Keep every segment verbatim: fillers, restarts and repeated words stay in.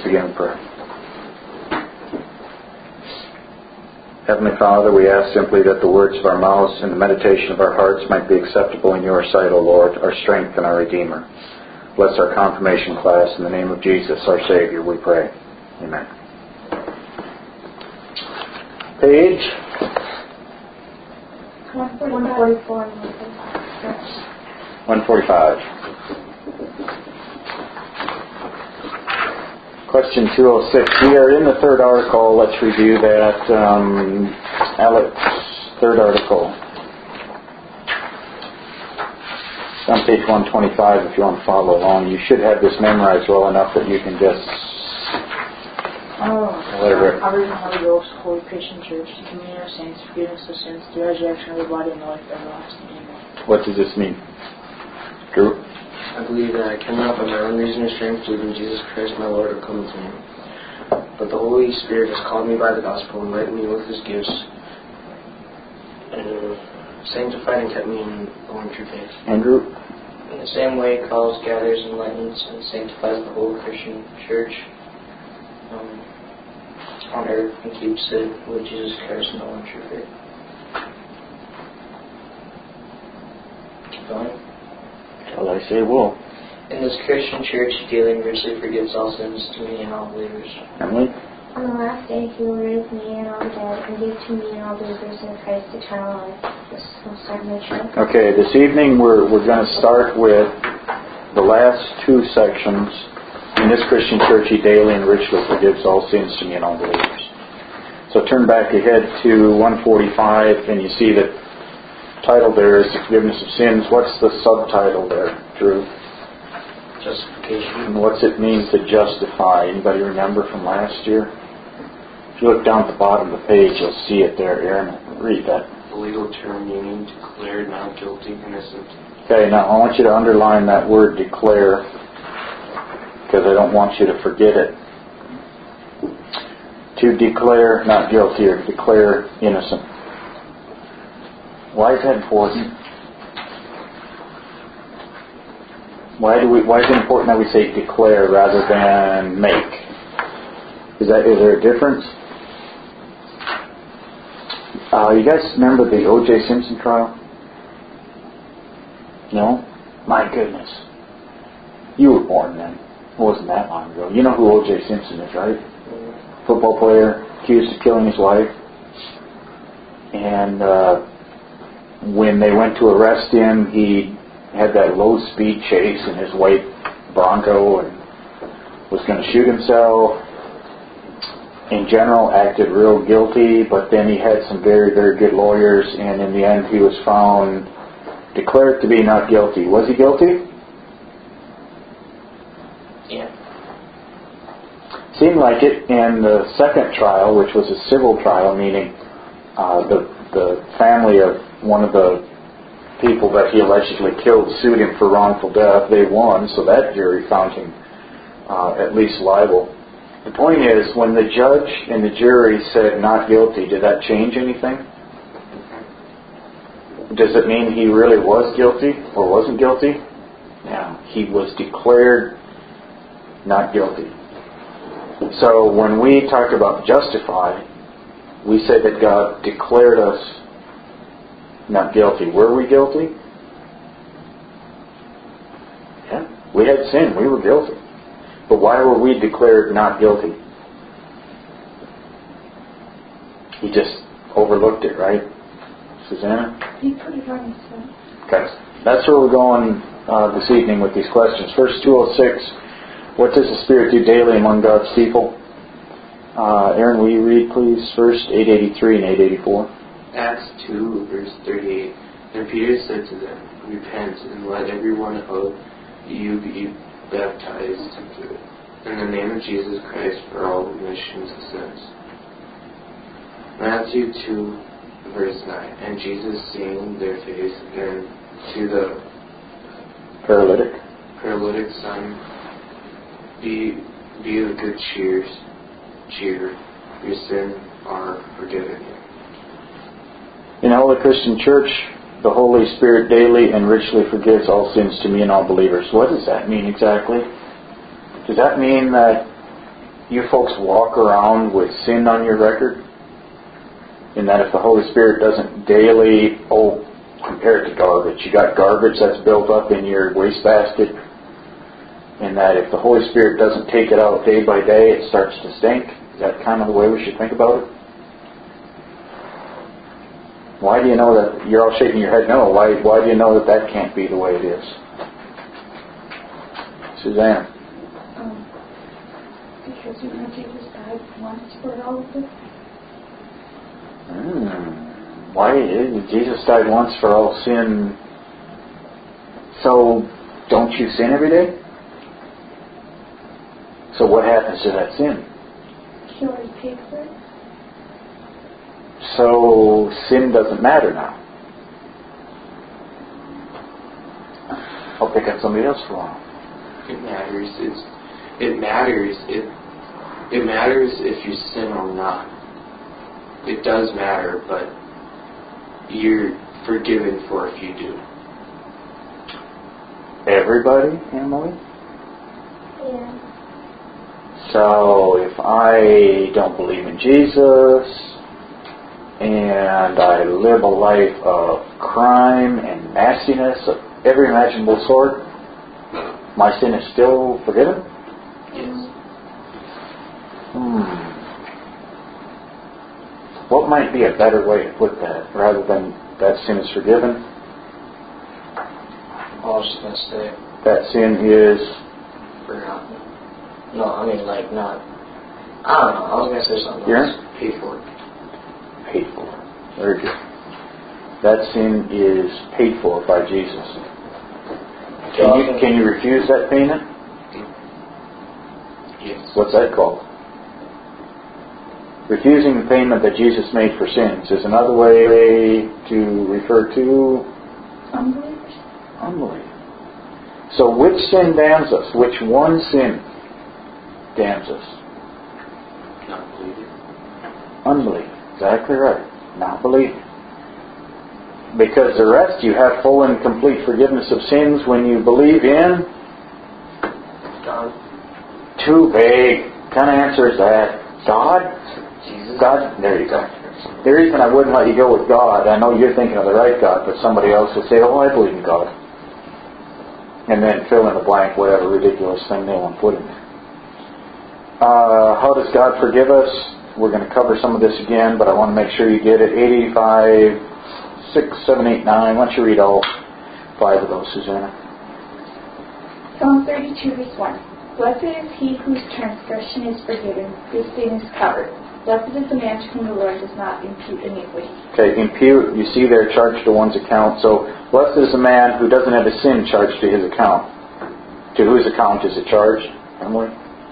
begin with prayer. Heavenly Father, we ask simply that the words of our mouths and the meditation of our hearts might be acceptable in your sight, O Lord, our strength and our Redeemer. Bless our confirmation class in the name of Jesus, our Savior, we pray. Amen. Page one forty-four. one forty-five. Question two oh six. We are in the third article. Let's review that. Um, Alex, third article. It's on page one twenty-five if you want to follow along. You should have this memorized well enough that you can just... Oh, whatever. I read the Holy Ghost, Holy Christian Church, the communion of saints, forgiveness of sins, the resurrection of the body, and the life everlasting. Amen. What does this mean? Drew? I believe that I cannot by my own reason or strength believe in Jesus Christ my Lord or come to Him. But the Holy Spirit has called me by the gospel and lightened me with His gifts and sanctified and kept me in going through faith. Andrew? In the same way, calls, gathers, enlightens, and sanctifies the whole Christian church um, on earth and keeps it with Jesus Christ in all in true faith. Keep going. Well, I say wool. In this Christian church, He daily and richly forgives all sins to me and all believers. Emily? On the last day He will raise me and all the dead, and give to me and all believers in Christ eternal life. This will start my truth. Okay, this evening we're we're going to start with the last two sections. In this Christian church, He daily and richly forgives all sins to me and all believers. So turn back ahead to one forty-five, and you see that title there is the forgiveness of sins. What's the subtitle there, Drew? Justification. And what's it mean to justify? Anybody remember from last year? If you look down at the bottom of the page, you'll see it there. Aaron, read that. The legal term meaning declared not guilty, innocent. Okay, now I want you to underline that word declare, because I don't want you to forget it. To declare not guilty or declare innocent. Why is that important? Why do we? Why is it important that we say declare rather than make? Is that is there a difference? Uh, you guys remember the O J Simpson trial? No? My goodness. You were born then. It wasn't that long ago. You know who O J Simpson is, right? Football player, accused of killing his wife. And uh, when they went to arrest him, he had that low-speed chase in his white Bronco and was going to shoot himself. In general, acted real guilty, but then he had some very, very good lawyers, and in the end he was found, declared to be not guilty. Was he guilty? Yeah. Seemed like it in the second trial, which was a civil trial, meaning uh, the the family of one of the people that he allegedly killed sued him for wrongful death. They won, so that jury found him uh, at least liable. The point is, when the judge and the jury said not guilty, did that change anything? Does it mean he really was guilty or wasn't guilty? Yeah, he was declared not guilty. So when we talk about justify, we say that God declared us not guilty. Were we guilty? Yeah, we had sin. We were guilty. But why were we declared not guilty? He just overlooked it, right? Susanna? He put it on himself. Okay. That's where we're going uh, this evening with these questions. Verse two oh six, what does the Spirit do daily among God's people? Uh, Aaron, will you read, please, first eight eighty-three and eight eighty-four? Acts two, verse thirty-eight. Then Peter said to them, repent, and let every one of you be baptized in the name of Jesus Christ for all remissions of sins. Matthew two, verse nine. And Jesus, seeing their faith, and to the paralytic paralytic son, be be of good cheer, cheer, your sins are forgiven you. In Holy Christian Church, the Holy Spirit daily and richly forgives all sins to me and all believers. What does that mean exactly? Does that mean that you folks walk around with sin on your record? In that if the Holy Spirit doesn't daily, oh, compare it to garbage. You got garbage that's built up in your wastebasket. In that if the Holy Spirit doesn't take it out day by day, it starts to stink. Is that kind of the way we should think about it? Why do you know that? You're all shaking your head no. Why, why do you know that that can't be the way it is? Suzanne? Um, because you know Jesus died once for all of this. Hmm. Why did Jesus died once for all sin? So don't you sin every day? So what happens to that sin? He already paid for it. So sin doesn't matter now. I'll pick on somebody else for a while. It matters. It's it matters. It it matters if you sin or not. It does matter, but you're forgiven for if you do. Everybody, Emily? Yeah. So if I don't believe in Jesus and I live a life of crime and nastiness of every imaginable sort, my sin is still forgiven? Yes. Hmm. What might be a better way to put that rather than that sin is forgiven? I was just going to say, That sin is... forgotten. No, I mean, like, not... I don't know. I was going to say something Yeah? else. Paid for. paid for. Very good. That sin is paid for by Jesus. Can you, can you refuse that payment? Yes. What's that called? Refusing the payment that Jesus made for sins is another way to refer to Unbelievers. unbelief. So which sin damns us? Which one sin damns us? Not believing. Unbelief. Exactly right. Not believing. Because the rest, you have full and complete forgiveness of sins when you believe in... God. Too vague. What kind of answer is that? God? Jesus. God? There you go. The reason I wouldn't let you go with God, I know you're thinking of the right God, but somebody else will say, oh, I believe in God. And then fill in the blank, whatever ridiculous thing they want to put in there. Uh, how does God forgive us? We're going to cover some of this again, but I want to make sure you get it. eight eighty-five, six, seven, eight, nine. Why don't you read all five of those, Susanna? Psalm thirty-two, verse one. Blessed is he whose transgression is forgiven, whose sin is covered. Blessed is the man to whom the Lord does not impute iniquity. Okay, impute, you see there, charged to one's account. So, blessed is the man who doesn't have his sin charged to his account. To whose account is it charged, Emily?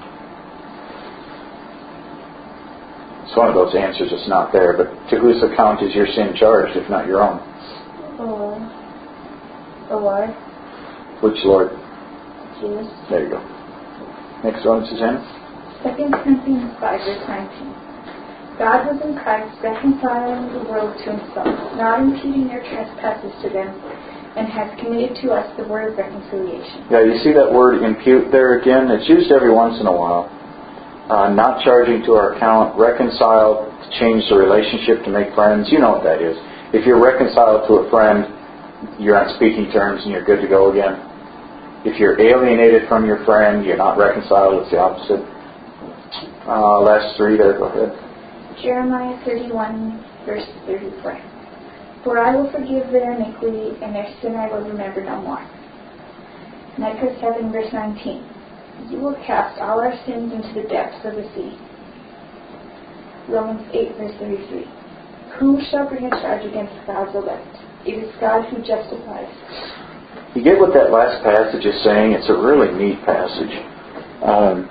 It's one of those answers that's not there, but to whose account is your sin charged, if not your own? Oh, the Lord. Which Lord? Jesus. There you go. Next one, Susanna. Second Corinthians five, verse nineteen. God was in Christ reconciling the world to himself, not imputing their trespasses to them, and has committed to us the word of reconciliation. Yeah, you see that word impute there again? It's used every once in a while. Uh, not charging to our account, reconcile, to change the relationship, to make friends. You know what that is. If you're reconciled to a friend, you're on speaking terms and you're good to go again. If you're alienated from your friend, you're not reconciled, it's the opposite. Uh, last three there, go ahead. Jeremiah thirty-one, verse thirty-four. For I will forgive their iniquity, and their sin I will remember no more. Micah seven, verse nineteen. You will cast all our sins into the depths of the sea. Romans eight, verse thirty-three. Who shall bring a charge against God's elect? It is God who justifies. You get what that last passage is saying? It's a really neat passage. Um,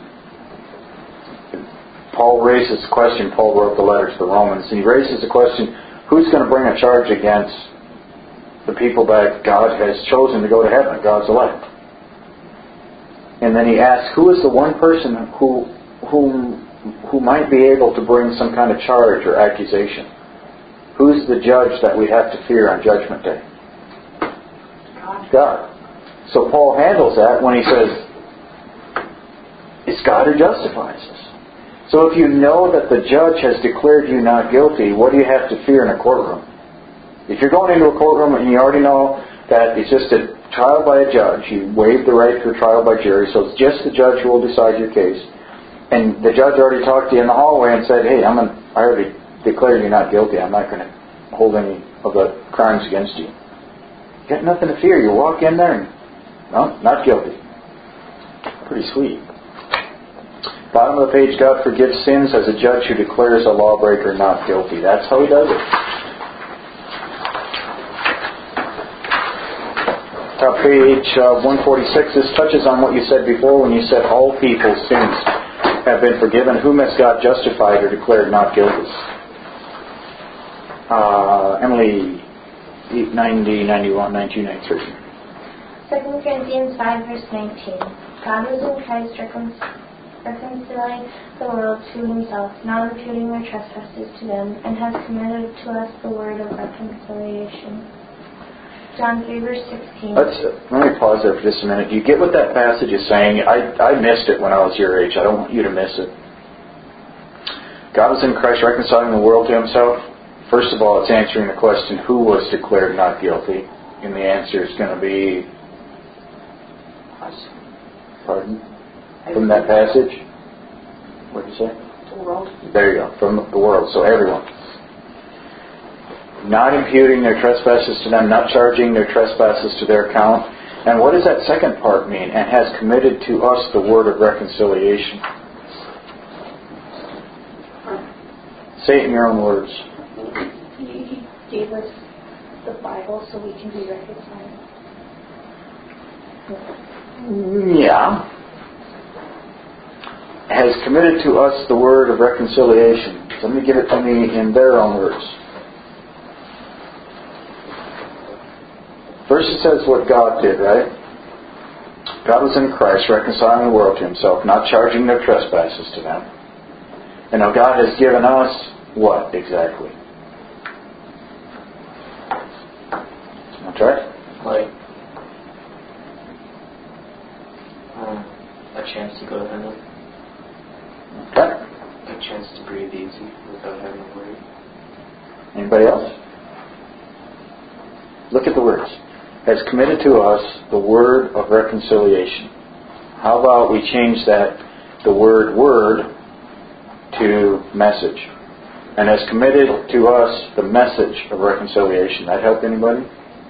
Paul raises the question, Paul wrote the letter to the Romans, and he raises the question, who's going to bring a charge against the people that God has chosen to go to heaven, God's elect? And then he asks, who is the one person who who, who might be able to bring some kind of charge or accusation? Who's the judge that we have to fear on Judgment Day? God. God. So Paul handles that when he says, it's God who justifies us. So if you know that the judge has declared you not guilty, what do you have to fear in a courtroom? If you're going into a courtroom and you already know that it's just a trial by a judge, you waive the right to a trial by jury, so it's just the judge who will decide your case, and the judge already talked to you in the hallway and said, hey, I'm an, I already declared you not guilty. I'm not going to hold any of the crimes against you. You got nothing to fear. You walk in there and, no, not guilty. Pretty sweet. Bottom of the page, God forgives sins as a judge who declares a lawbreaker not guilty. That's how He does it. Top page uh, one forty-six. This touches on what you said before when you said all people's sins have been forgiven. Whom has God justified or declared not guilty? Uh, Emily, ninety, ninety-one, ninety-two, ninety-three. Second Corinthians five, verse nineteen. God was in Christ recon- reconciling the world to Himself, not imputing their trespasses to them, and has committed to us the word of reconciliation. John three, verse sixteen. Let's, uh, let me pause there for just a minute. Do you get what that passage is saying? I, I missed it when I was your age. I don't want you to miss it. God was in Christ reconciling the world to Himself. First of all, it's answering the question, who was declared not guilty? And the answer is going to be... Pardon? From that passage? What did you say? The world. There you go. From the world. So everyone. Not imputing their trespasses to them, not charging their trespasses to their account. And what does that second part mean? And has committed to us the word of reconciliation. Say it in your own words. He gave us the Bible so we can be reconciled. Yeah. Has committed to us the word of reconciliation. Somebody give it to me in their own words. First it says what God did, right? God was in Christ reconciling the world to Himself, not charging their trespasses to them. And now God has given us what exactly? That's right. Like, um, a chance to go to heaven. Okay. A chance to breathe easy without having to worry. Anybody else? Look at the words. Has committed to us the word of reconciliation. How about we change that, the word word, to message. And has committed to us the message of reconciliation. That help anybody?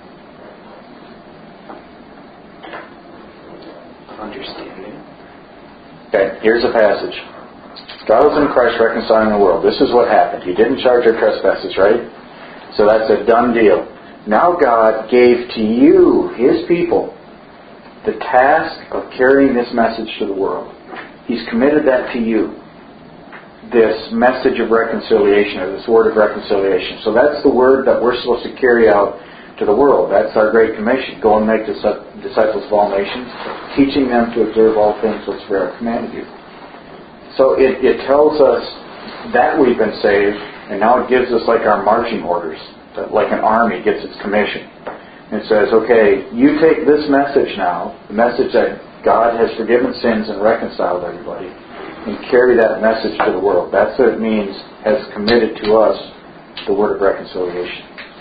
Understanding. Okay, here's a passage. God was in Christ reconciling the world. This is what happened. He didn't charge our trespasses, right? So that's a done deal. Now God gave to you, His people, the task of carrying this message to the world. He's committed that to you. This message of reconciliation, or this word of reconciliation. So that's the word that we're supposed to carry out to the world. That's our Great Commission. Go and make disciples of all nations, teaching them to observe all things whatsoever I commanded you. So it, it tells us that we've been saved, and now it gives us like our marching orders. Like an army gets its commission. And it says, okay, you take this message now, the message that God has forgiven sins and reconciled everybody, and carry that message to the world. That's what it means, has committed to us the word of reconciliation.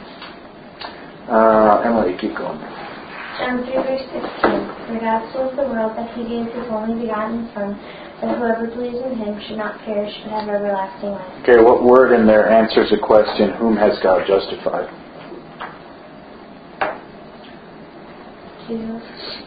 Uh, Emily, keep going. John three, verse sixteen. For God so loved the world that He gave His only begotten Son, that whoever believes in Him should not perish but have everlasting life. Okay, what word in there answers the question, whom has God justified? Jesus.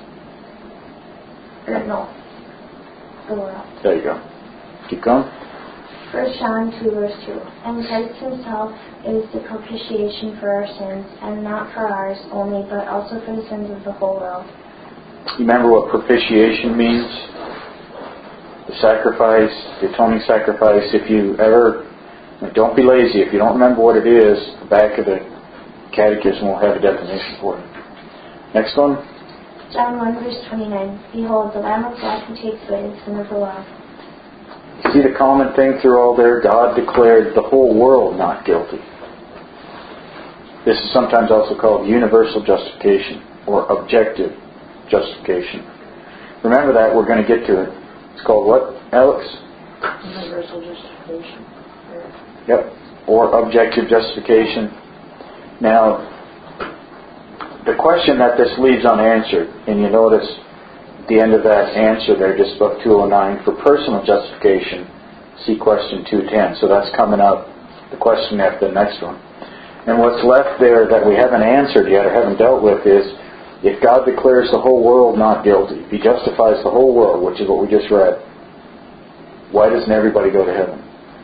Or no. The world. There you go. Keep going. First John two, verse two. And Christ Himself is the propitiation for our sins, and not for ours only, but also for the sins of the whole world. You remember what propitiation means? The sacrifice, the atoning sacrifice. If you ever, don't be lazy. If you don't remember what it is, the back of the catechism will have a definition for it. Next one. John one, verse twenty-nine. Behold, the Lamb of God who takes away the sin of the world. See the common thing through all there? God declared the whole world not guilty. This is sometimes also called universal justification or objective justification. Remember that. We're going to get to it. It's called what, Alex? Universal justification. Yep. Or objective justification. Now, the question that this leaves unanswered, and you notice the end of that answer there, just above two oh nine, for personal justification, see question two ten. So that's coming up, the question after the next one. And what's left there that we haven't answered yet or haven't dealt with is, if God declares the whole world not guilty, if He justifies the whole world, which is what we just read, why doesn't everybody go to heaven?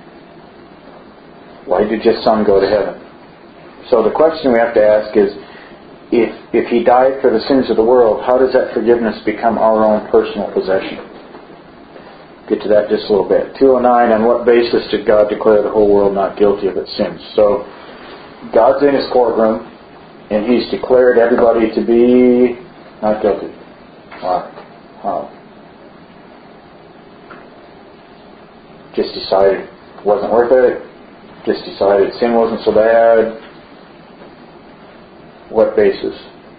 Why did just some go to heaven? So the question we have to ask is, if if He died for the sins of the world, how does that forgiveness become our own personal possession? Get to that just a little bit. two oh nine, on what basis did God declare the whole world not guilty of its sins? So, God's in His courtroom, and He's declared everybody to be not guilty. Why? How? Just decided it wasn't worth it. Just decided sin wasn't so bad. What basis?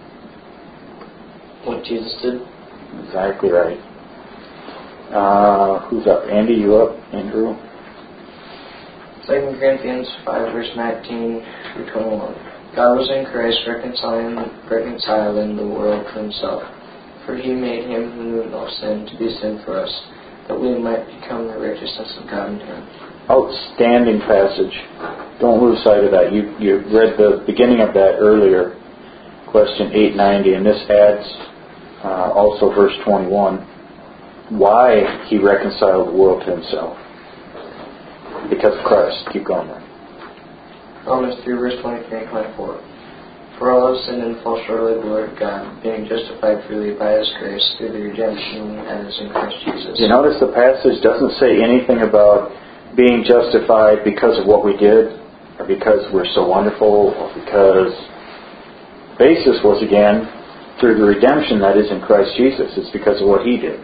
What Jesus did. Exactly right. Uh, who's up? Andy, you up? Andrew? Second Corinthians five, verse nineteen through twenty-one. God was in Christ reconciling, reconciling the world to Himself. For He made Him who knew no sin to be sin for us, that we might become the righteousness of God in Him. Outstanding passage. Don't lose sight of that. You you read the beginning of that earlier, question eight ninety, and this adds uh, also verse twenty-one. Why He reconciled the world to Himself. Because of Christ. Keep going there. Romans three, verse twenty-three and twenty-four. For all have sinned and fall short of the glory of God, being justified freely by His grace through the redemption that is in Christ Jesus. You notice the passage doesn't say anything about being justified because of what we did, or because we're so wonderful, or because basis was again through the redemption that is in Christ Jesus. It's because of what He did.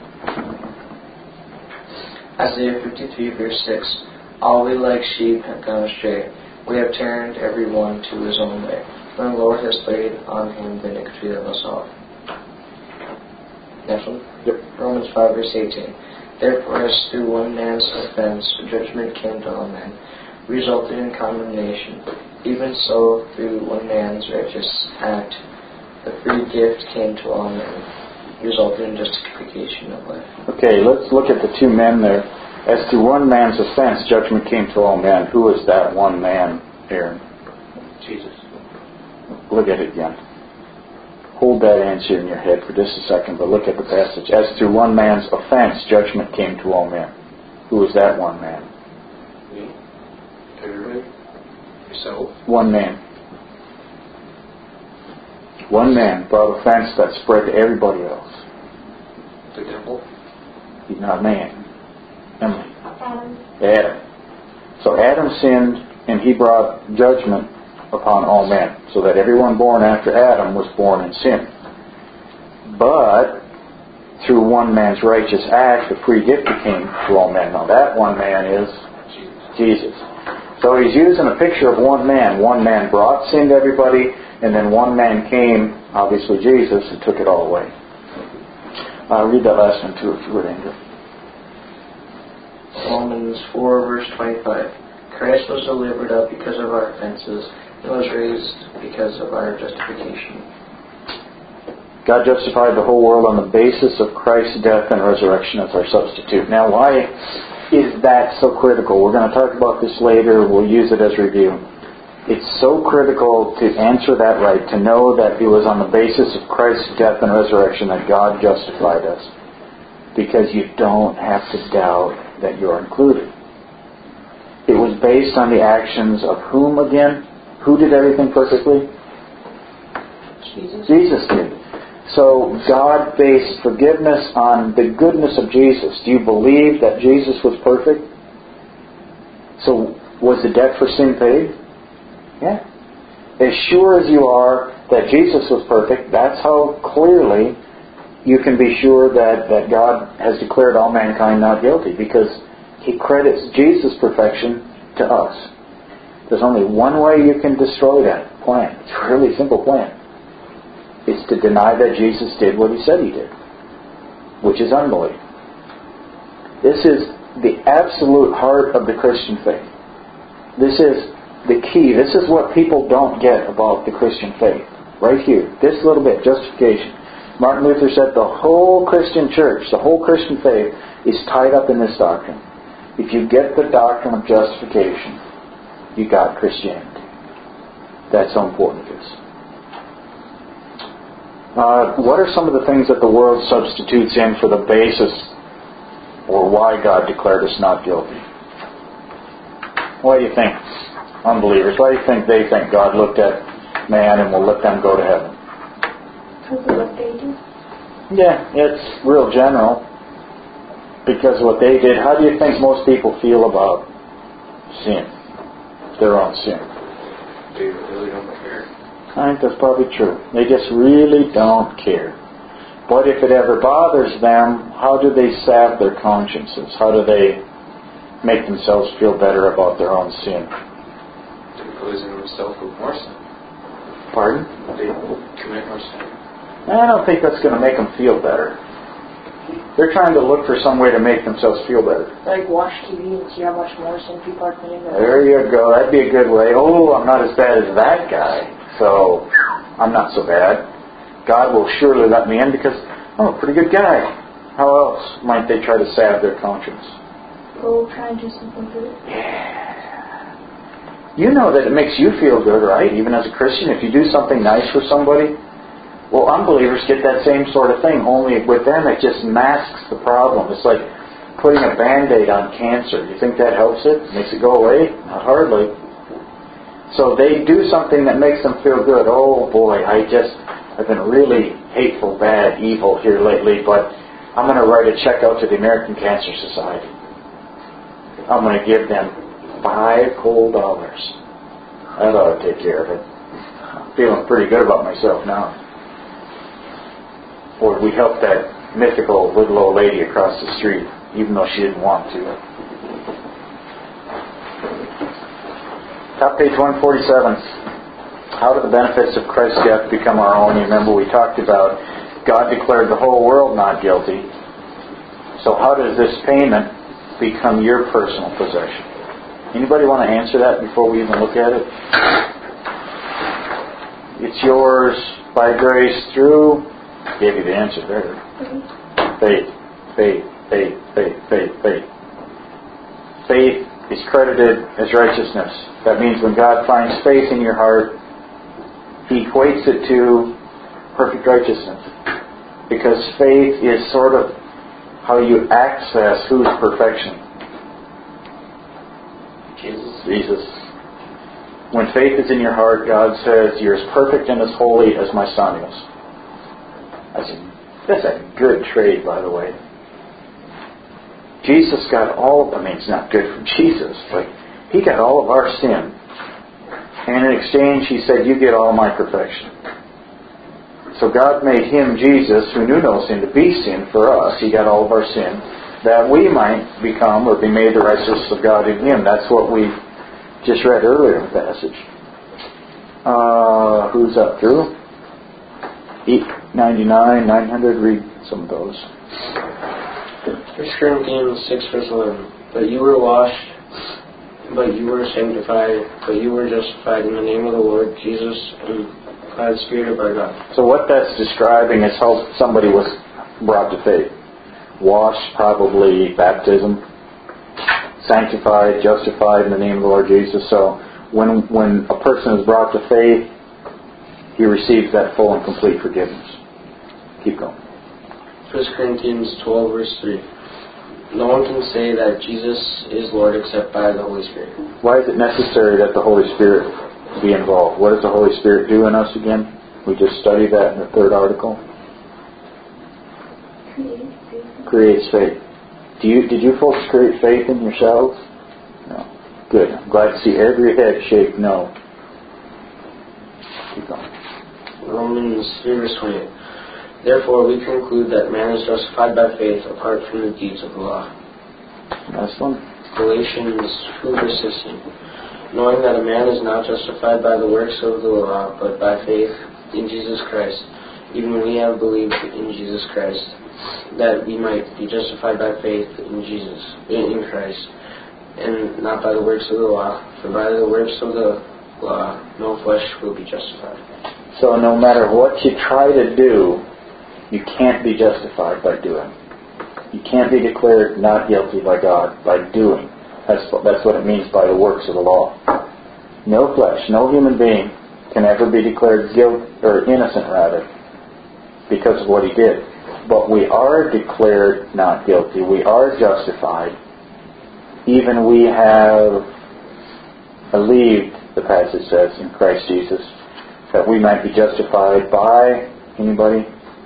Isaiah fifty-three, verse six. All we like sheep have gone astray. We have turned every one to his own way. And the Lord has laid on Him the iniquity of us all. Next one. Yep. Romans five, verse eighteen. Therefore, as through one man's offense judgment came to all men, resulted in condemnation, even so through one man's righteous act the free gift came to all men, resulting in justification of life. Okay, let's look at the two men there. As to one man's offense, judgment came to all men. Who is that one man, Aaron? Jesus. Look at it again. Hold that answer in your head for just a second, but look at the passage. As to one man's offense, judgment came to all men. Who is that one man? Me. Everybody. Yourself. One man. One man brought offense that spread to everybody else. The devil. He's not a man. Emily. Adam. Adam. So Adam sinned, and he brought judgment upon all men, so that everyone born after Adam was born in sin. But through one man's righteous act, the free gift came to all men. Now that one man is Jesus. So he's using a picture of one man. One man brought sin to everybody, and then one man came, obviously Jesus, and took it all away. Uh, read that last one too, if you would, Andrew. Romans four, verse twenty-five. Christ was delivered up because of our offenses, and was raised because of our justification. God justified the whole world on the basis of Christ's death and resurrection as our substitute. Now, why is that so critical? We're going to talk about this later. We'll use it as review. It's so critical to answer that right, to know that it was on the basis of Christ's death and resurrection that God justified us. Because you don't have to doubt that you're included. It was based on the actions of whom again? Who did everything perfectly? Jesus. Jesus did. So God based forgiveness on the goodness of Jesus. Do you believe that Jesus was perfect? So was the debt for sin paid? Yeah. As sure as you are that Jesus was perfect, that's how clearly you can be sure that, that God has declared all mankind not guilty, because He credits Jesus' perfection to us. There's only one way you can destroy that plan. It's a really simple plan. It's to deny that Jesus did what He said He did, which is unbelief. This is the absolute heart of the Christian faith. This is the key. This is what people don't get about the Christian faith. Right here. This little bit, justification. Martin Luther said the whole Christian church, the whole Christian faith is tied up in this doctrine. If you get the doctrine of justification, you got Christianity. That's how important it is. Uh, what are some of the things that the world substitutes in for the basis or why God declared us not guilty? Why do you think, unbelievers, why do you think they think God looked at man and will let them go to heaven? Because of what they do. Yeah, it's real general. Because of what they did. How do you think most people feel about sin? Their own sin. They really don't care. I think that's probably true. They just really don't care. But if it ever bothers them, how do they salve their consciences? How do they make themselves feel better about their own sin? They poison themselves with more sin. Pardon? They commit more sin. I don't think that's going to make them feel better. They're trying to look for some way to make themselves feel better. Like watch T V and see how much more sin people are committing. There you go. That'd be a good way. Oh, I'm not as bad as that guy, so I'm not so bad. God will surely let me in because I'm a pretty good guy. How else might they try to salve their conscience? Go try and do something good. Yeah. You know that it makes you feel good, right? Even as a Christian, if you do something nice for somebody. Well, unbelievers get that same sort of thing, only with them it just masks the problem. It's like putting a Band-Aid on cancer. You think that helps it? Makes it go away? Not hardly. So they do something that makes them feel good. Oh boy, I just, I've been really hateful, bad, evil here lately, but I'm going to write a check out to the American Cancer Society. I'm going to give them five whole dollars. That ought to take care of it. I'm feeling pretty good about myself now. Or we helped that mythical little old lady across the street, even though she didn't want to. Top page one forty-seven. How do the benefits of Christ's death become our own? You remember we talked about God declared the whole world not guilty. So how does this payment become your personal possession? Anybody want to answer that before we even look at it? It's yours by grace through... Gave you the answer there. Faith, faith, faith, faith, faith, faith. Faith is credited as righteousness. That means when God finds faith in your heart, He equates it to perfect righteousness. Because faith is sort of how you access whose perfection? Jesus. Jesus. When faith is in your heart, God says, you're as perfect and as holy as my Son is. That's a, that's a good trade, by the way. Jesus got all, I mean, it's not good for Jesus, but He got all of our sin. And in exchange, He said, you get all my perfection. So God made Him, Jesus, who knew no sin, to be sin for us. He got all of our sin, that we might become or be made the righteousness of God in Him. That's what we just read earlier in the passage. Uh, who's up, Drew? eight ninety-nine, nine hundred, read some of those. First Corinthians six, verse eleven. But you were washed, but you were sanctified, but you were justified in the name of the Lord Jesus and by the Spirit of our God. So what that's describing is how somebody was brought to faith. Washed, probably baptism. Sanctified, justified in the name of the Lord Jesus. So when when a person is brought to faith, he receives that full and complete forgiveness. Keep going. First Corinthians twelve, verse three. No one can say that Jesus is Lord except by the Holy Spirit. Why is it necessary that the Holy Spirit be involved? What does the Holy Spirit do in us again? We just studied that in the third article. Creates faith. Do you did you folks create faith in yourselves? No. Good. I'm glad to see every head shake no. Keep going. Romans three, verse twenty-eight. Therefore we conclude that man is justified by faith apart from the deeds of the law. Last one. Galatians two, verse sixteen. Knowing that a man is not justified by the works of the law, but by faith in Jesus Christ. Even we have believed in Jesus Christ that we might be justified by faith in Jesus, in, in Christ, and not by the works of the law. For by the works of the law, no flesh will be justified. So no matter what you try to do, you can't be justified by doing. You can't be declared not guilty by God by doing. That's, that's what it means by the works of the law. No flesh, no human being can ever be declared guilt or innocent, rather, because of what he did. But we are declared not guilty. We are justified. Even we have believed, the passage says, in Christ Jesus, that we might be justified by, anybody?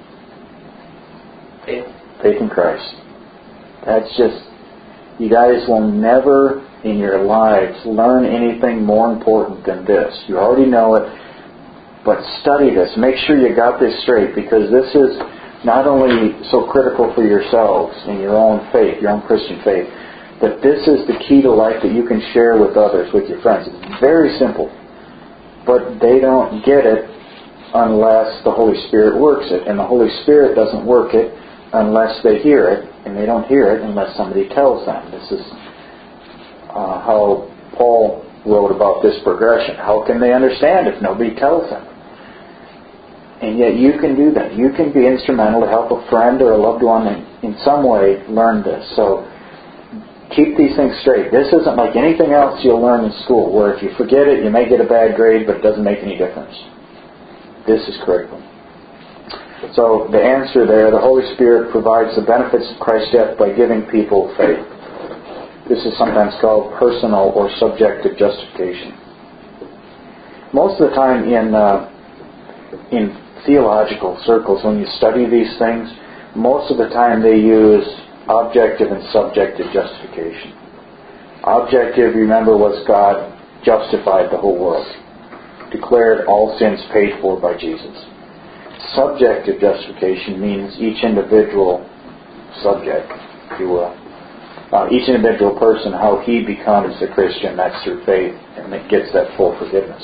Faith. Faith in Christ. That's just, you guys will never in your lives learn anything more important than this. You already know it, but study this. Make sure you got this straight, because this is not only so critical for yourselves in your own faith, your own Christian faith, but this is the key to life that you can share with others, with your friends. It's very simple, but they don't get it unless the Holy Spirit works it, and the Holy Spirit doesn't work it unless they hear it, and they don't hear it unless somebody tells them. This is uh, how Paul wrote about this progression. How can they understand if nobody tells them? And yet you can do that. You can be instrumental to help a friend or a loved one in, in some way learn this. So keep these things straight. This isn't like anything else you'll learn in school, where if you forget it, you may get a bad grade, but it doesn't make any difference. This is critical. So the answer there, the Holy Spirit provides the benefits of Christ's death by giving people faith. This is sometimes called personal or subjective justification. Most of the time in uh, in theological circles, when you study these things, most of the time they use objective and subjective justification. Objective, remember, was God justified the whole world, declared all sins paid for by Jesus. Subjective justification means each individual subject, if you will, uh, each individual person, how he becomes a Christian. That's through faith, and it gets that full forgiveness.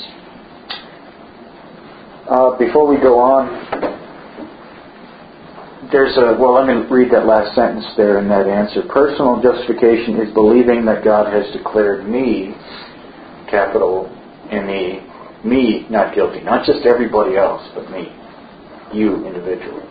Uh, before we go on, there's a, well, let me read that last sentence there in that answer. Personal justification is believing that God has declared me, capital M E, me not guilty. Not just everybody else, but me. You individually.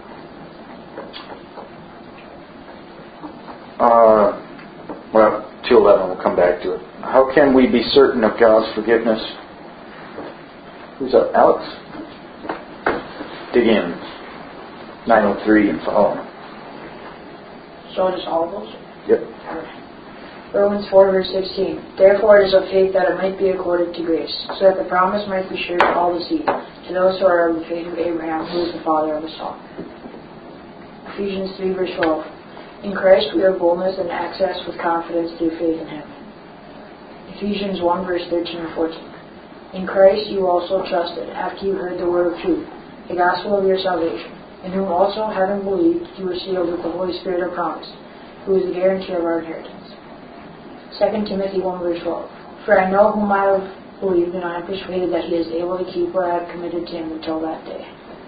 Uh, well, two eleven, we'll come back to it. How can we be certain of God's forgiveness? Who's up? Alex? Dig in. nine oh three and following. So just all of those? Yep. Romans four, verse sixteen. Therefore it is of faith that it might be accorded to grace, so that the promise might be sure to all the seed, to those who are of the faith of Abraham, who is the father of us all. Ephesians three, verse twelve. In Christ we have boldness and access with confidence through faith in Him. Ephesians one, verse thirteen and fourteen. In Christ you also trusted, after you heard the word of truth, the gospel of your salvation, in whom also, having believed, you were sealed with the Holy Spirit of promise, who is the guarantee of our inheritance. Second Timothy one, verse twelve. For I know whom I have believed, and I am persuaded that He is able to keep what I have committed to Him until that day.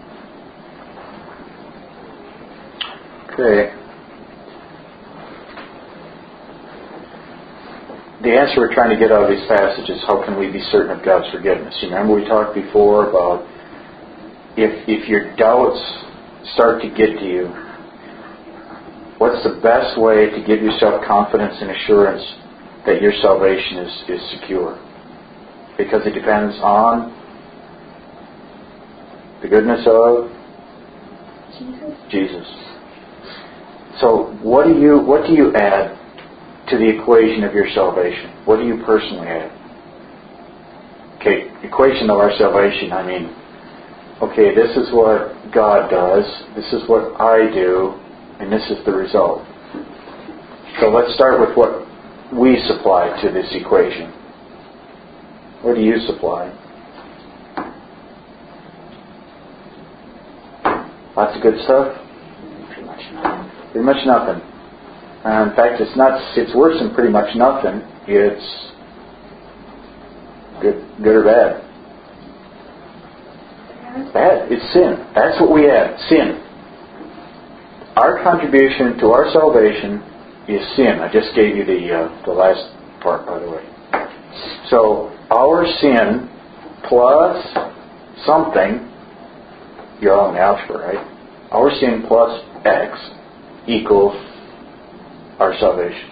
Okay. The answer we're trying to get out of these passages, how can we be certain of God's forgiveness? You remember we talked before about if if your doubts start to get to you, what's the best way to give yourself confidence and assurance that your salvation is, is secure? Because it depends on the goodness of Jesus. Jesus. So what do you what do you add to the equation of your salvation? What do you personally add? Okay, equation of our salvation, I mean, okay, this is what God does, this is what I do, and this is the result. So let's start with what we supply to this equation. What do you supply? Lots of good stuff? Pretty much nothing. Pretty much nothing. Uh, in fact, it's not. It's worse than pretty much nothing. It's good, good or bad. Bad. It's sin. That's what we add. Sin. our contribution to our salvation is sin. I just gave you the uh, the last part, by the way. So our sin plus something, you're all in algebra, right? Our sin plus X equals our salvation.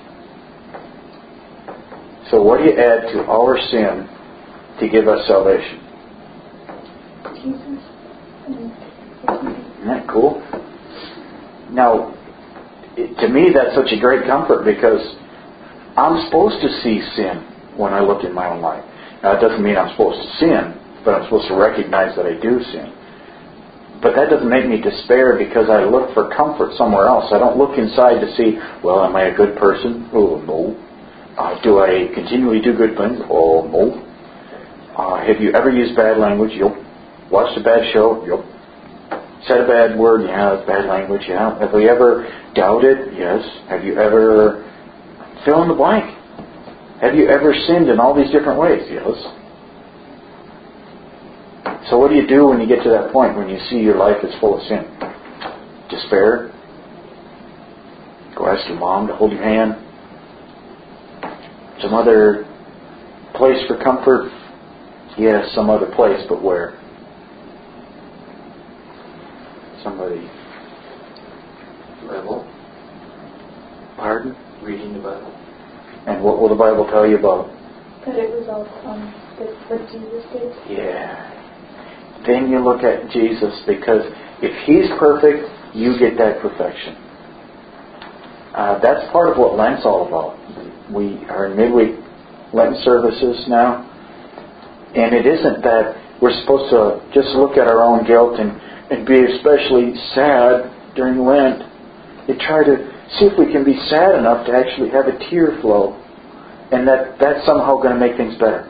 So what do you add to our sin to give us salvation? Jesus. Isn't that cool? Now, it, to me that's such a great comfort because I'm supposed to see sin when I look in my own life. Now it doesn't mean I'm supposed to sin, but I'm supposed to recognize that I do sin. But that doesn't make me despair because I look for comfort somewhere else. I don't look inside to see, well, am I a good person? Oh, no. Uh, do I continually do good things? Oh, no. Uh, have you ever used bad language? Yep. Watched a bad show? Yep. Said a bad word? Yeah, that's bad language. Yeah. Have you ever doubted? Yes. Have you ever fill in the blank? Have you ever sinned in all these different ways? Yes. So what do you do when you get to that point when you see your life is full of sin? Despair? Go ask your mom to hold your hand? Some other place for comfort? Yes, some other place, but where? Somebody. Bible. Pardon? Reading the Bible. And what will the Bible tell you about? That it was all um, that what Jesus did. Yeah. Then you look at Jesus because if He's perfect, you get that perfection. Uh, that's part of what Lent's all about. We are in midweek Lent services now. And it isn't that we're supposed to just look at our own guilt and, and be especially sad during Lent. And try to see if we can be sad enough to actually have a tear flow. And that that's somehow going to make things better.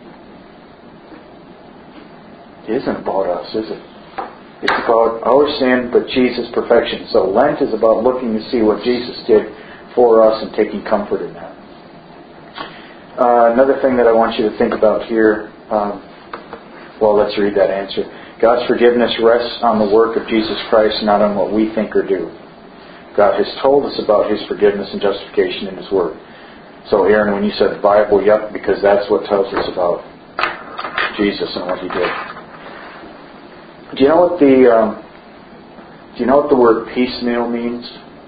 It isn't about us, is it? It's about our sin, but Jesus' perfection. So Lent is about looking to see what Jesus did for us and taking comfort in that. Uh, another thing that I want you to think about here, um, well, let's read that answer. God's forgiveness rests on the work of Jesus Christ, not on what we think or do. God has told us about His forgiveness and justification in His Word. So, Aaron, when you said the Bible, yep, because that's what tells us about Jesus and what He did. Do you know what the um, Do you know what the word piecemeal means?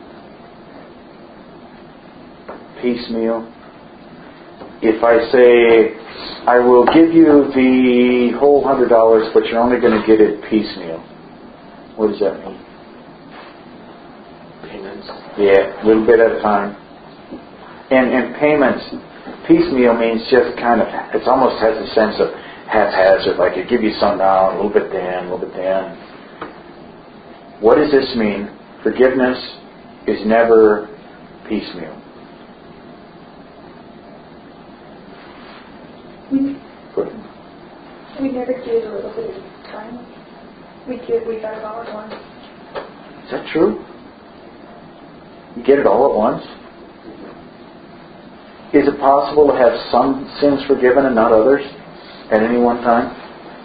Piecemeal. If I say, I will give you the whole hundred dollars, but you're only going to get it piecemeal, what does that mean? Payments. Yeah, a little bit at a time. And and payments, piecemeal means just kind of, it almost has a sense of haphazard, like I give you some now, a little bit then, a little bit then. What does this mean? Forgiveness is never piecemeal. We, Go ahead. we never give a little bit of time. We give, we got it all at once. Is that true? You get it all at once? Is it possible to have some sins forgiven and not others at any one time?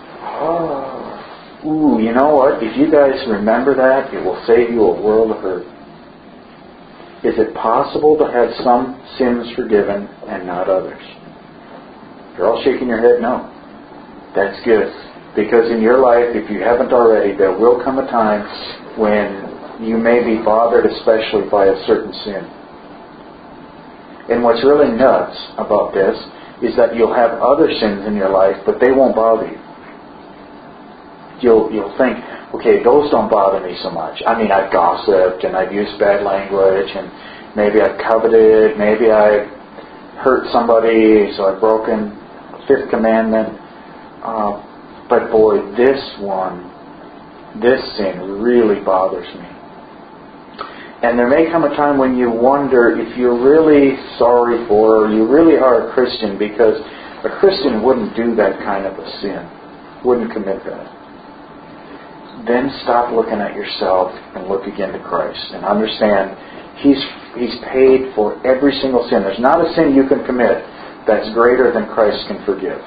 Oh. Ooh, you know what? If you guys remember that, it will save you a world of hurt. Is it possible to have some sins forgiven and not others? You're all shaking your head no. That's good. Because in your life, if you haven't already, there will come a time when you may be bothered especially by a certain sin. And what's really nuts about this is that you'll have other sins in your life, but they won't bother you. You'll you'll think, okay, those don't bother me so much. I mean, I've gossiped and I've used bad language and maybe I've coveted, maybe I've hurt somebody, so I've broken the fifth commandment. Uh, but boy, this one, this sin really bothers me. And there may come a time when you wonder if you're really sorry for, or you really are a Christian, because a Christian wouldn't do that kind of a sin, wouldn't commit that. Then stop looking at yourself and look again to Christ and understand He's He's paid for every single sin. There's not a sin you can commit that's greater than Christ can forgive.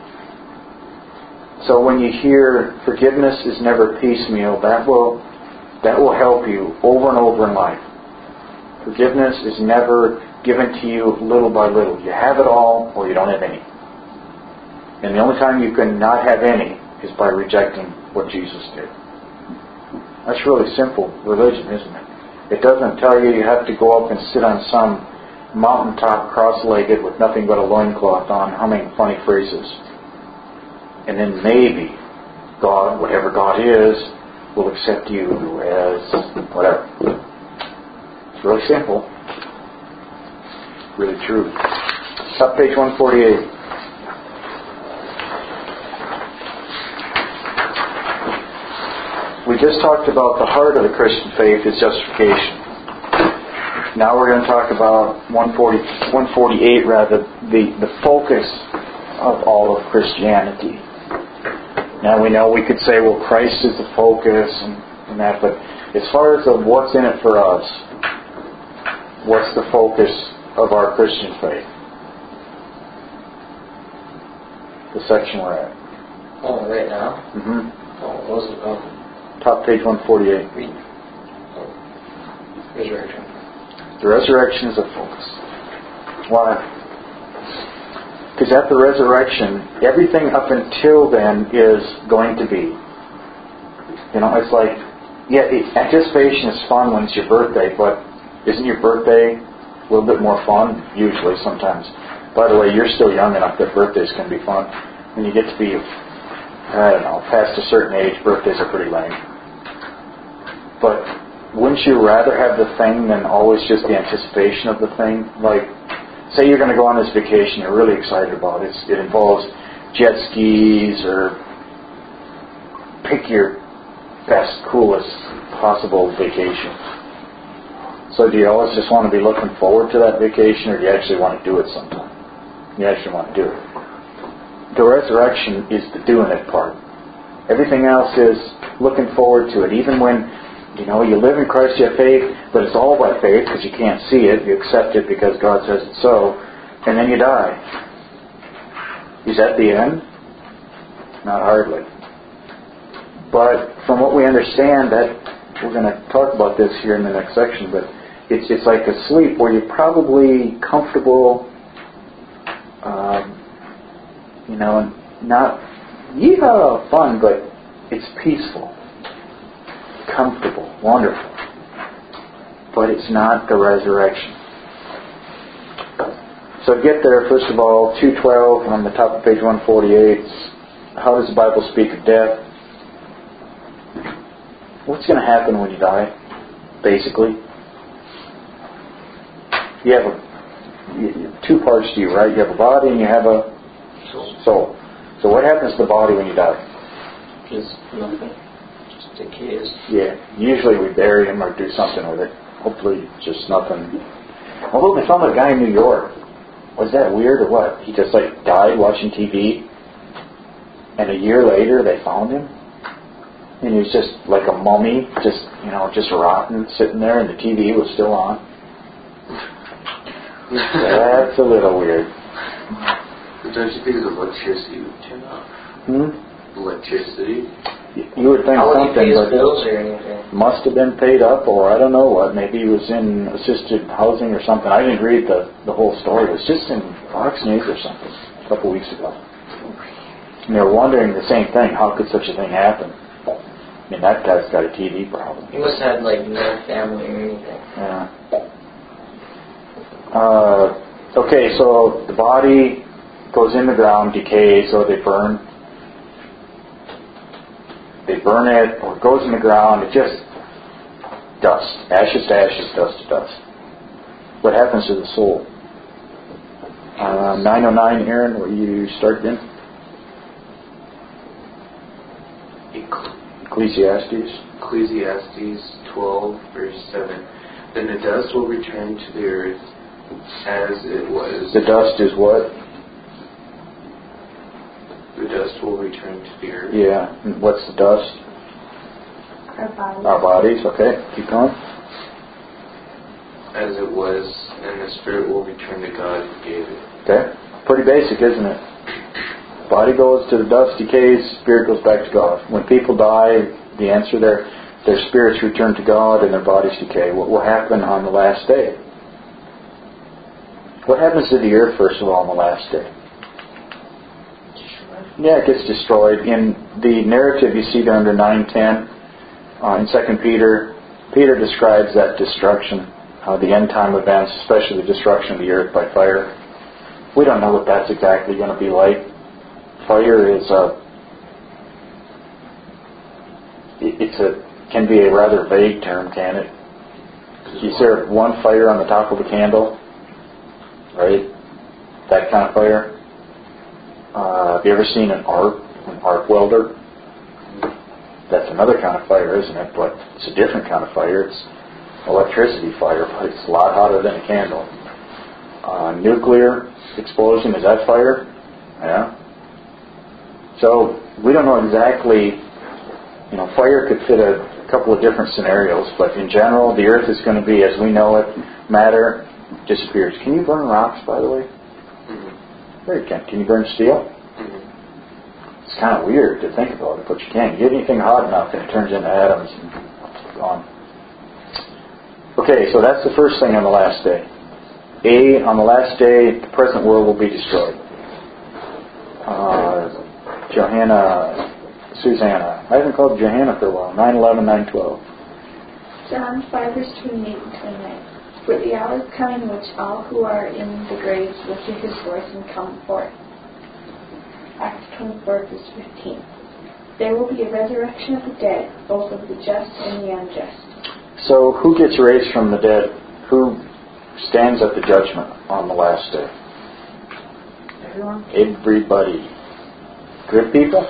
So when you hear forgiveness is never piecemeal, that will That will help you over and over in life. Forgiveness is never given to you little by little. You have it all or you don't have any. And the only time you can not have any is by rejecting what Jesus did. That's really simple religion, isn't it? It doesn't tell you you have to go up and sit on some mountaintop cross-legged with nothing but a loincloth on, humming funny phrases. And then maybe God, whatever God is, will accept you as whatever. It's really simple. Really true. Top page one forty-eight. We just talked about the heart of the Christian faith is justification. Now we're going to talk about one forty, one forty-eight rather, the, the focus of all of Christianity. Now we know we could say, well, Christ is the focus and, and that, but as far as the what's in it for us, what's the focus of our Christian faith? The section we're at. Oh, right now? Mm-hmm. Oh, what was it? Oh. Top page one forty-eight. Read. Oh. Resurrection. The resurrection is a focus. Why? Because at the resurrection, everything up until then is going to be. You know, it's like, yeah, anticipation is fun when it's your birthday, but isn't your birthday a little bit more fun? Usually, sometimes. By the way, you're still young enough that birthdays can be fun. When you get to be, I don't know, past a certain age, birthdays are pretty lame. But wouldn't you rather have the thing than always just the anticipation of the thing? Like, say you're going to go on this vacation you're really excited about. It's, it involves jet skis or pick your best, coolest possible vacation. So do you always just want to be looking forward to that vacation, or do you actually want to do it sometime? You actually want to do it. The resurrection is the doing it part. Everything else is looking forward to it. Even when, you know, you live in Christ, you have faith, but it's all by faith because you can't see it. You accept it because God says it's so. And then you die. Is that the end? Not hardly. But from what we understand, that we're going to talk about this here in the next section, but it's it's like a sleep where you're probably comfortable, um, you know, not yeehaw fun, but it's peaceful, comfortable, wonderful. But it's not the resurrection. So get there, first of all, two twelve on the top of page one forty-eight. How does the Bible speak of death? What's going to happen when you die, basically? You have a, you, two parts to you, right? You have a body and you have a soul. soul. So what happens to the body when you die? Just nothing. Just decays. Yeah. Usually we bury him or do something with it. Hopefully just nothing. Although they found a guy in New York. Was that weird or what? He just like died watching T V, and a year later they found him, and he was just like a mummy, just you know, just rotten, sitting there, and the T V was still on. That's a little weird. But don't you think the electricity would turn off? Hmm? Electricity? You would think How would he something, pay his but bills or anything? must have been paid up, or I don't know what. Maybe he was in assisted housing or something. I didn't read the, the whole story. It was just in Fox News or something a couple weeks ago. And they were wondering the same thing. How could such a thing happen? I mean, that guy's got a T V problem. He must have had like no family or anything. Yeah. Uh, okay, so the body goes in the ground, decays, or they burn. They burn it, or it goes in the ground. It just dust, ashes to ashes, dust to dust. What happens to the soul? Uh, nine oh nine, Aaron, where you start in? Ecclesiastes. Ecclesiastes twelve, verse seven. Then the dust will return to the earth as it was. The dust is what? The dust will return to the earth. Yeah. And what's the dust? Our bodies. Our bodies. Okay. Keep going. As it was, and the spirit will return to God who gave it. Okay. Pretty basic, isn't it? Body goes to the dust, decays, spirit goes back to God. When people die, the answer there, their spirits return to God and their bodies decay. What will happen on the last day? What happens to the earth, first of all, on the last day? Yeah, it gets destroyed. In the narrative you see there under nine ten, uh, in Second Peter, Peter describes that destruction, uh, the end time events, especially the destruction of the earth by fire. We don't know what that's exactly going to be like. Fire is a, it's a, can be a rather vague term, can it? You serve one fire on the top of a candle, right? That kind of fire. Uh, have you ever seen an arc, an arc welder? That's another kind of fire, isn't it? But it's a different kind of fire. It's electricity fire, but it's a lot hotter than a candle. Uh, nuclear explosion, is that fire? Yeah. So we don't know exactly, you know, fire could fit a couple of different scenarios, but in general, the earth is going to be, as we know it, matter disappears. Can you burn rocks, by the way? Sure you can. Can you burn steel? Mm-hmm. It's kind of weird to think about it, but you can. You get anything hot enough and it turns into atoms and it's gone. Okay, so that's the first thing on the last day. A, on the last day, the present world will be destroyed. Uh, Johanna, Susanna. I haven't called Johanna for a while. nine eleven, nine twelve. John five, verse twenty-eight and twenty-nine. For the hour is coming in which all who are in the graves will hear his voice and come forth. Acts twenty-four, verse fifteen. There will be a resurrection of the dead, both of the just and the unjust. So who gets raised from the dead? Who stands at the judgment on the last day? Everyone? Everybody. Good people?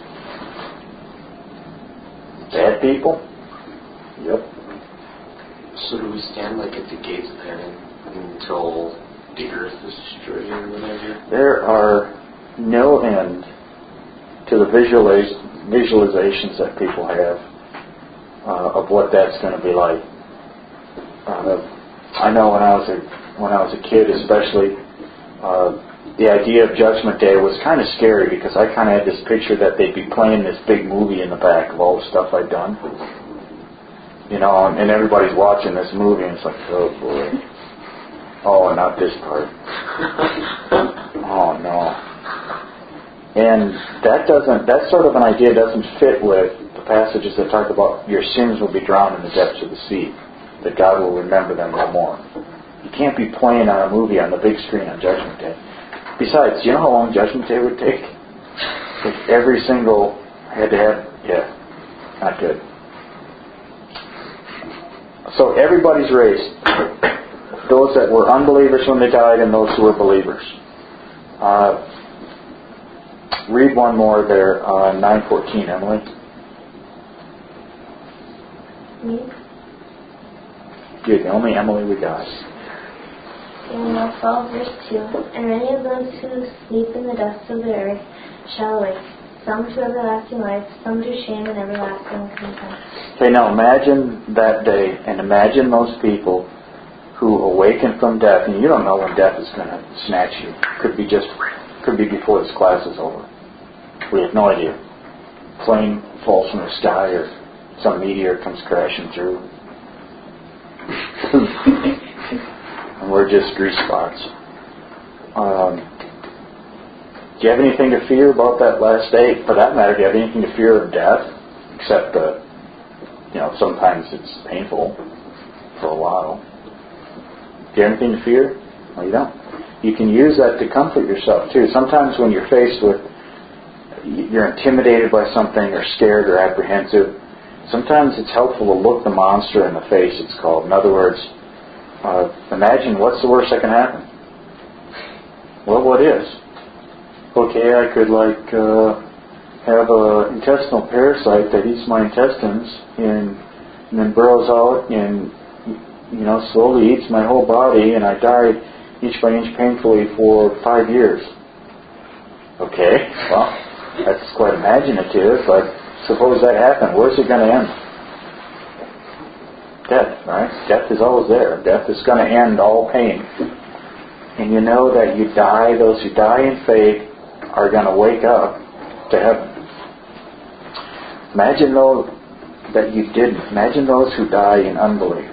Bad people? Yep. So do we stand like at the gates of heaven until the earth is destroyed or whatever? There are no end to the visualiz- visualizations that people have uh, of what that's going to be like. Uh, I know when I was a when I was a kid, especially, uh, the idea of Judgment Day was kind of scary because I kind of had this picture that they'd be playing this big movie in the back of all the stuff I'd done. You know, and everybody's watching this movie, and it's like, oh boy. Oh, not this part. Oh no. And that doesn't, that sort of an idea doesn't fit with the passages that talk about your sins will be drowned in the depths of the sea, that God will remember them no more. You can't be playing on a movie on the big screen on Judgment Day. Besides, you know how long Judgment Day would take? If every single had to have, yeah, not good. So everybody's raised. Those that were unbelievers when they died and those who were believers. Uh, read one more there, uh, nine fourteen, Emily. Me? You're the only Emily we got. Daniel twelve, verse two. And many of those who sleep in the dust of the earth shall awake, some to everlasting life, some to shame and everlasting contempt. Okay, now imagine that day, and imagine those people who awaken from death, and you don't know when death is going to snatch you. Could be just, could be before this class is over. We have no idea. Plane falls from the sky, or some meteor comes crashing through, and we're just grease spots. Um, do you have anything to fear about that last day? For that matter, do you have anything to fear of death? Except that, you know, sometimes it's painful for a while. Do you have anything to fear? No, you don't. You can use that to comfort yourself, too. Sometimes when you're faced with, you're intimidated by something or scared or apprehensive, sometimes it's helpful to look the monster in the face, it's called. In other words, uh, imagine what's the worst that can happen? Well, what is? Okay, I could like uh, have a intestinal parasite that eats my intestines and, and then burrows out and, you know, slowly eats my whole body, and I die inch by inch painfully for five years. Okay, well, that's quite imaginative, but suppose that happened. Where's it going to end? Death, right? Death is always there. Death is going to end all pain. And you know that you die, those who die in faith are going to wake up to heaven. Imagine though that you didn't. Imagine those who die in unbelief.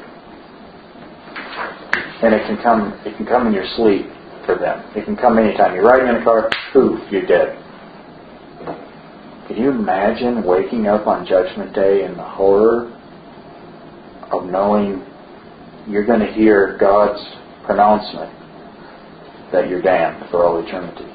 And it can come it can come in your sleep for them. It can come anytime. You're riding in a car, poof, you're dead. Can you imagine waking up on Judgment Day and the horror of knowing you're going to hear God's pronouncement that you're damned for all eternity?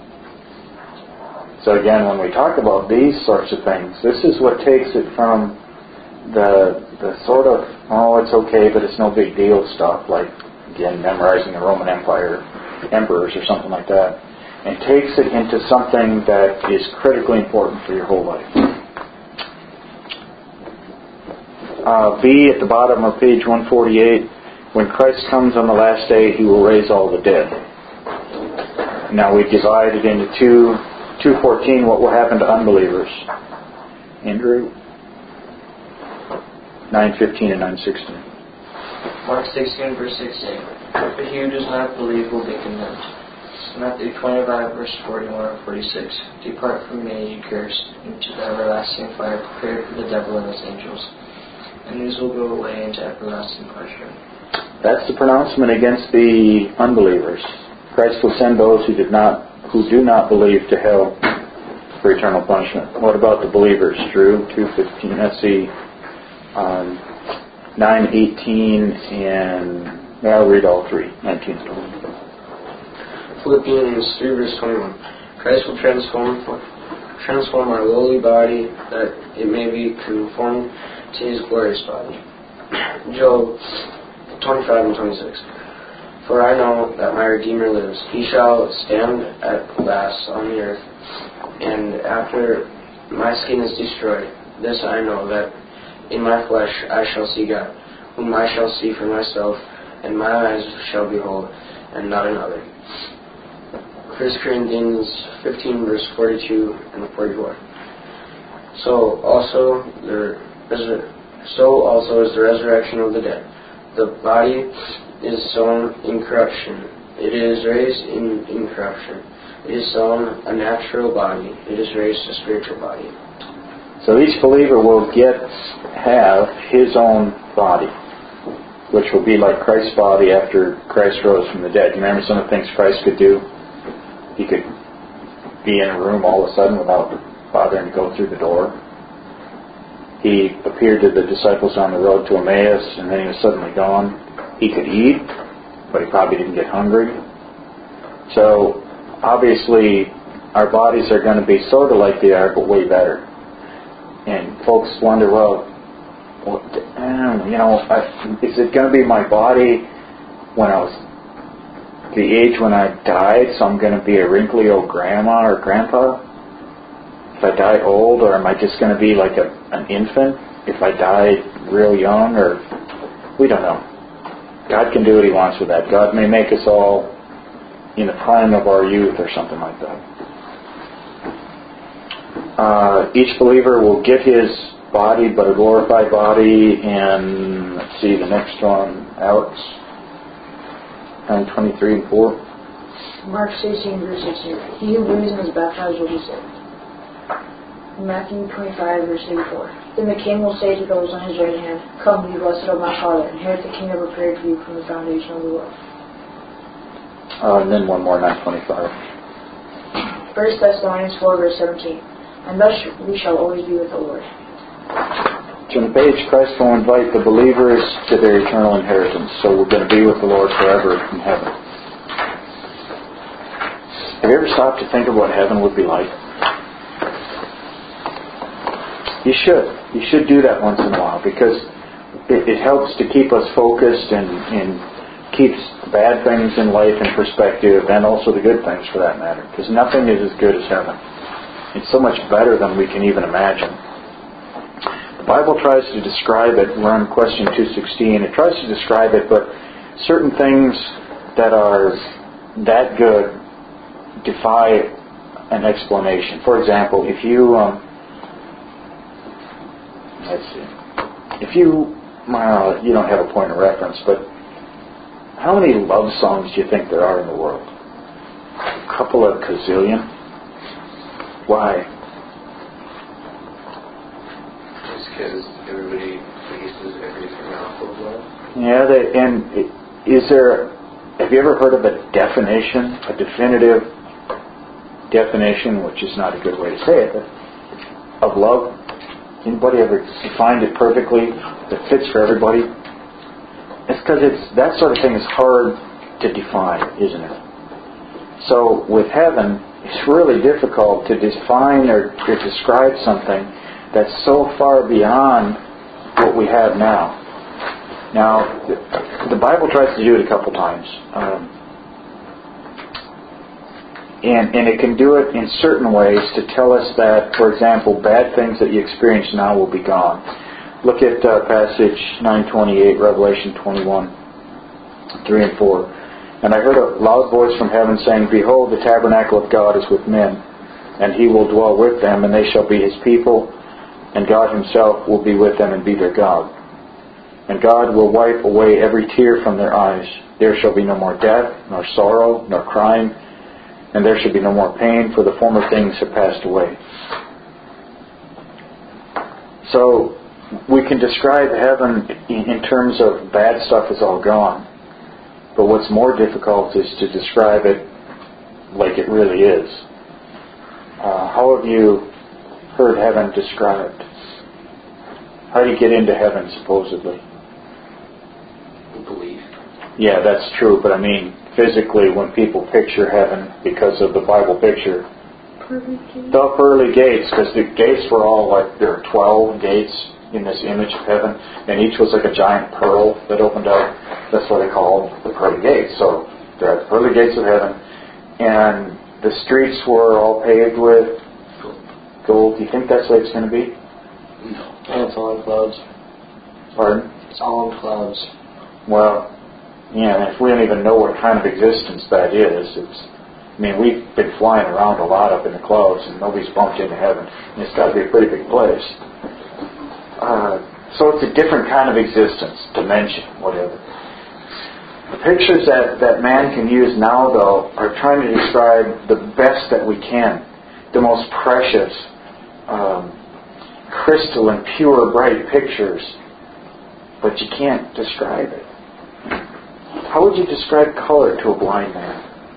So again, when we talk about these sorts of things, this is what takes it from the the sort of, oh, it's okay, but it's no big deal stuff, like, again, memorizing the Roman Empire emperors or something like that, and takes it into something that is critically important for your whole life. Uh, B at the bottom of page one forty-eight, when Christ comes on the last day, He will raise all the dead. Now we divide it into two, two fourteen, what will happen to unbelievers. Andrew? nine fifteen and nine sixteen. Mark sixteen, verse sixteen. But he who does not believe will be condemned. Matthew twenty-five, verse forty-one and forty-six. Depart from me, you cursed, into the everlasting fire prepared for the devil and his angels. And these will go away into everlasting punishment. That's the pronouncement against the unbelievers. Christ will send those who did not, who do not believe, to hell for eternal punishment. What about the believers, Drew? two fifteen. Let's see. Um, nine eighteen and I'll read all three. nineteen and twenty. Philippians three, verse twenty-one. Christ will transform transform our lowly body that it may be conformed to His glorious body. Job twenty-five and twenty-six. For I know that my Redeemer lives. He shall stand at last on the earth. And after my skin is destroyed, this I know, that in my flesh I shall see God, whom I shall see for myself, and my eyes shall behold, and not another. First Corinthians fifteen, verse forty-two and forty-four. So also the so also is the resurrection of the dead. The body is sown in corruption; it is raised in incorruption. It is sown a natural body; it is raised a spiritual body. So each believer will get have his own body, which will be like Christ's body after Christ rose from the dead. You remember some of the things Christ could do? He could be in a room all of a sudden without bothering to go through the door. He appeared to the disciples on the road to Emmaus, and then he was suddenly gone. He could eat, but he probably didn't get hungry. So obviously our bodies are going to be sort of like they are, but way better. And folks wonder, well, well you know, is it going to be my body when I was the age when I died, so I'm going to be a wrinkly old grandma or grandpa? If I die old, or am I just going to be like a, an infant if I die real young? Or we don't know. God can do what He wants with that. God may make us all in the prime of our youth or something like that. Uh, each believer will get his body, but a glorified body. And let's see the next one, Alex. nine twenty-three and four. Mark sixteen, verse sixteen. He who believes and is baptized will be saved. Matthew twenty-five, verse eighty-four. Then the king will say to those on his right hand, Come, ye blessed of my Father, inherit the kingdom prepared for you from the foundation of the world. Uh, and then one more, nine twenty-five. First Thessalonians four, verse seventeen. And thus we shall always be with the Lord. So on the page, Christ will invite the believers to their eternal inheritance. So we're going to be with the Lord forever in heaven. Have you ever stopped to think of what heaven would be like? You should. You should do that once in a while, because it, it helps to keep us focused and, and keeps bad things in life in perspective, and also the good things for that matter. Because nothing is as good as heaven. It's so much better than we can even imagine. The Bible tries to describe it. We're on question two sixteen. It tries to describe it, but certain things that are that good defy an explanation. For example, if you um, let's see, if you well, you don't have a point of reference, but how many love songs do you think there are in the world? A couple of gazillion. Why? because everybody bases everything off of love. Yeah, they, and is there, have you ever heard of a definition, a definitive definition, which is not a good way to say it, but of love? Anybody ever defined it perfectly that fits for everybody? It's because it's that sort of thing is hard to define, isn't it? So with heaven, it's really difficult to define or to describe something that's so far beyond what we have now. Now, the Bible tries to do it a couple times. Um, and, and it can do it in certain ways to tell us that, for example, bad things that you experience now will be gone. Look at uh, passage nine twenty-eight, Revelation twenty-one, three and four. And I heard a loud voice from heaven saying, Behold, the tabernacle of God is with men, and He will dwell with them, and they shall be His people, and God Himself will be with them and be their God. And God will wipe away every tear from their eyes. There shall be no more death, nor sorrow, nor crying, and there shall be no more pain, for the former things have passed away. So, we can describe heaven in terms of bad stuff is all gone. But what's more difficult is to describe it like it really is. Uh, how have you heard heaven described? How do you get into heaven, supposedly? Belief. Yeah, that's true, but I mean, physically, when people picture heaven, because of the Bible picture, the pearly gates, because the gates were all like, there are twelve gates in this image of heaven, and each was like a giant pearl that opened up. That's what they call the pearly gates. So there are the pearly gates of heaven, and the streets were all paved with gold. Do you think that's what it's going to be? No. And it's all in clouds. Pardon? It's all in clouds. Well, yeah, if we don't even know what kind of existence that is, it's, I mean, we've been flying around a lot up in the clouds, and nobody's bumped into heaven, and it's got to be a pretty big place. Uh, so it's a different kind of existence, dimension, whatever. The pictures that, that man can use now, though, are trying to describe the best that we can, the most precious, um, crystalline, pure, bright pictures, but you can't describe it. How would you describe color to a blind man?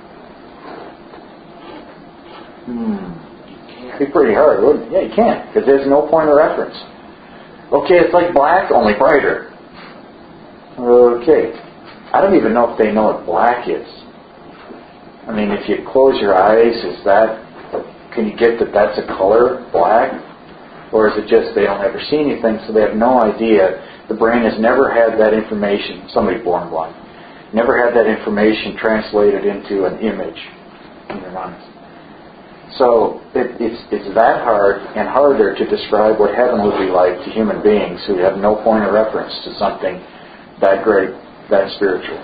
Hmm. It'd be pretty hard, wouldn't it? Yeah, you can't, because there's no point of reference. Okay, it's like black, only brighter. Okay. I don't even know if they know what black is. I mean, if you close your eyes, is that, can you get that that's a color, black? Or is it just they don't ever see anything, so they have no idea? The brain has never had that information, somebody born blind, never had that information translated into an image in their mind. So it, it's it's that hard and harder to describe what heaven would be like to human beings who have no point of reference to something that great, that spiritual.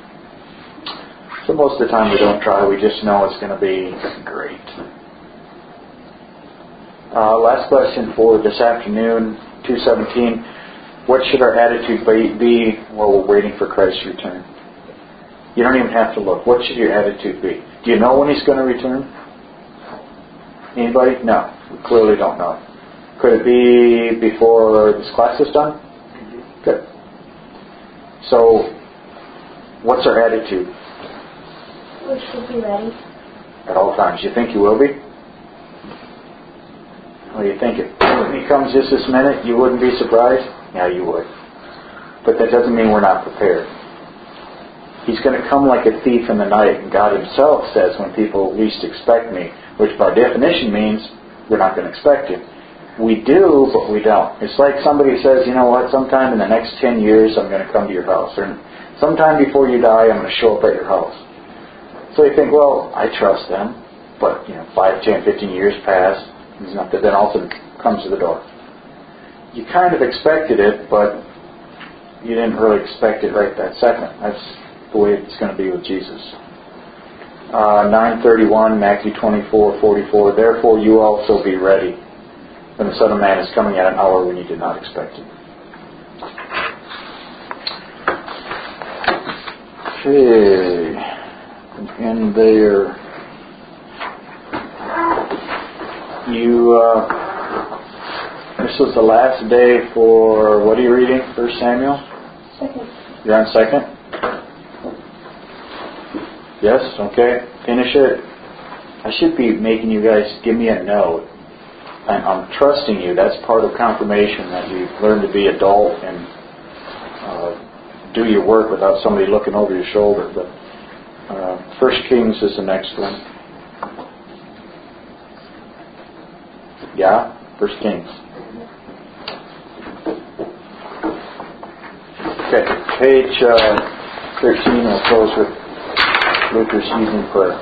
So most of the time we don't try, we just know it's going to be great. Uh, last question for this afternoon, two seventeen. What should our attitude be while we're waiting for Christ's return? You don't even have to look. What should your attitude be? Do you know when He's going to return? Anybody? No. We clearly don't know. Could it be before this class is done? Mm-hmm. Good. So, what's our attitude? We should be ready. At all times. You think you will be? What do you think? If He comes just this minute, you wouldn't be surprised? Yeah, you would. But that doesn't mean we're not prepared. He's going to come like a thief in the night, and God Himself says when people least expect me, which by definition means we're not going to expect Him. We do, but we don't. It's like somebody says, you know what, sometime in the next ten years I'm going to come to your house. Or sometime before you die I'm going to show up at your house. So you think, well, I trust them. But, you know, five, ten, fifteen years pass. He's not there. Then all of a sudden comes to the door. You kind of expected it, but you didn't really expect it right that second. That's the way it's going to be with Jesus. Uh, nine thirty-one, Matthew twenty-four forty-four. Therefore you also be ready, when the Son of Man is coming at an hour when you did not expect it. Okay. And there. You, uh, This is the last day for, what are you reading? First Samuel? Second. You're on second? Yes? Okay. Finish it. I should be making you guys give me a note. I'm, I'm trusting you. That's part of confirmation, that you learn to be adult and uh, do your work without somebody looking over your shoulder. But uh, First Kings is the next one. Yeah? First Kings. Okay, page uh, thirteen, we'll close with Luther's evening prayer.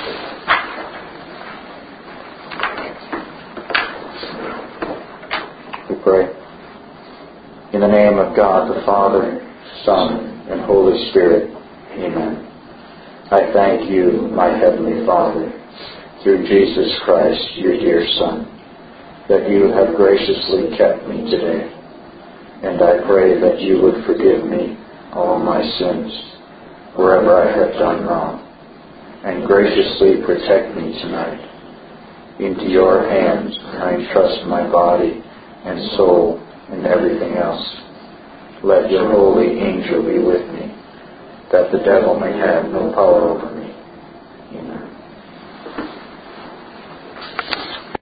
We pray. In the name of God the Father, Son, and Holy Spirit. Amen. I thank you, my Heavenly Father, through Jesus Christ, your dear Son, that you have graciously kept me today. And I pray that you would forgive me all my sins, wherever I have done wrong, and graciously protect me tonight. Into your hands I entrust my body and soul and everything else. Let your holy angel be with me, that the devil may have no power over